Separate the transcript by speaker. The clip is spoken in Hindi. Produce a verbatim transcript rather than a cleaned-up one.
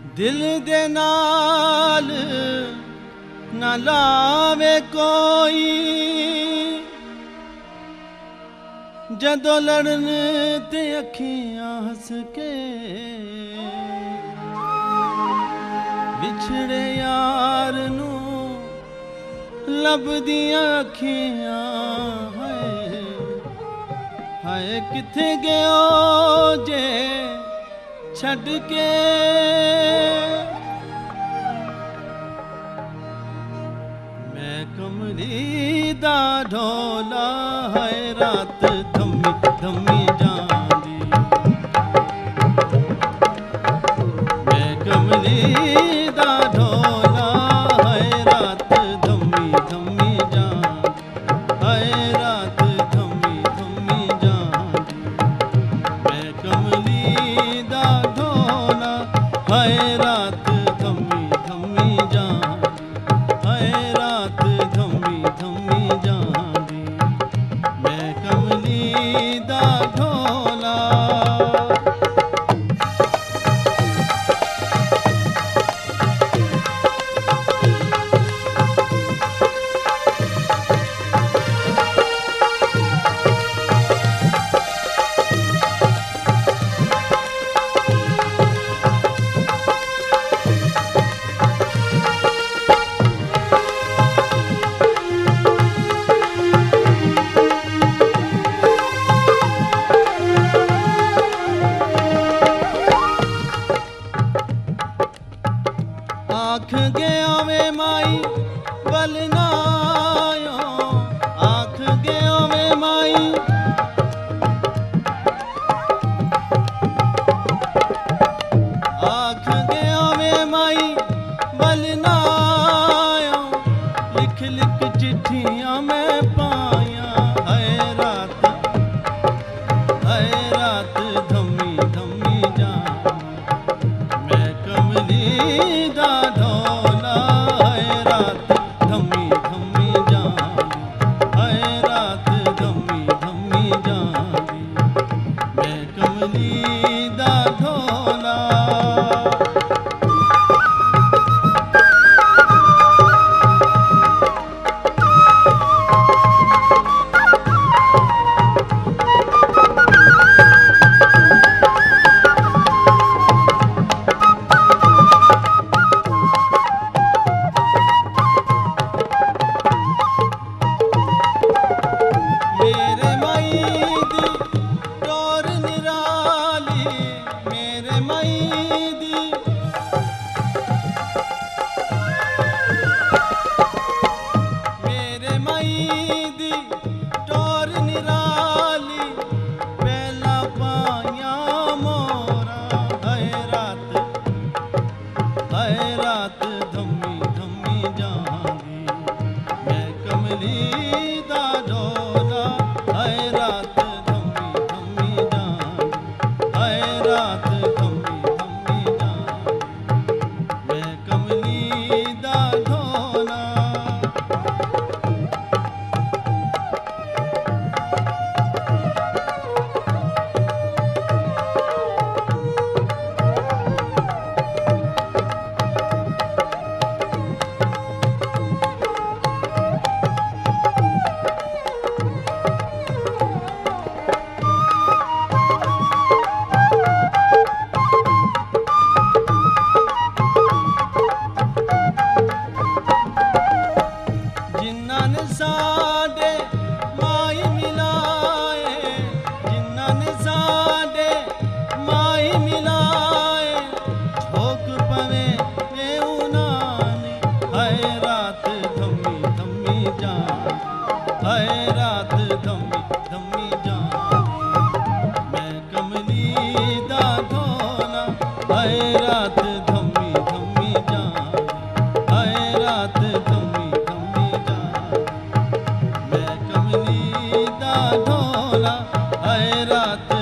Speaker 1: दिल दे नाल ना लावे कोई, जदों लड़न ते अखियां हस के विछड़े यार नू लभदियां अखियां। हाय हाय किथे गयो जे छड़ के, मैं कमली दा ढोला है रात थमी थमी जांदी। मैं कमली दा ढोला है रात थमी थमी जांदी, है रात थमी थमी जांदी। मैं कमली दा ढोला है रात थमी थमी जांदी, है रात थमी थमी जांदी। मैं कमली दा ढोला। आँख गया वे माई बलनायो, आँख गया वे माई। आँख गया वे माई बलनायो, लिख लिख चिट्ठियां मैं पाया। है रात है रात थमी थमी जांदी। मैं कमली दा ढोला है रात थमी थमी जांदी, है रात थमी थमी जांदी। मैं कमली दा ढोला। मेरे माई दी टोर निराली, मेरे माई दी। मेरे माई दी टोर निराली, पहला पाया मोरा। है रात है रात थमी थमी जांदी। मैं कमली दा ढोला है रात थमी थमी जांदी, है रात थमी थमी जांदी। मैं कमली दा ढोला। जिन्ना ने साडे माई मिलाए, जिन्ना ने साडे माई मिलाए, झोंक पवे ए उनानी। है रात थमी थमी जांदी, है रात थमी थमी जांदी। मैं कमली दा ढोला है रात थमी थमी जांदी, है रात थमी थमी जांदी। मैं कमली दा ढोला है रात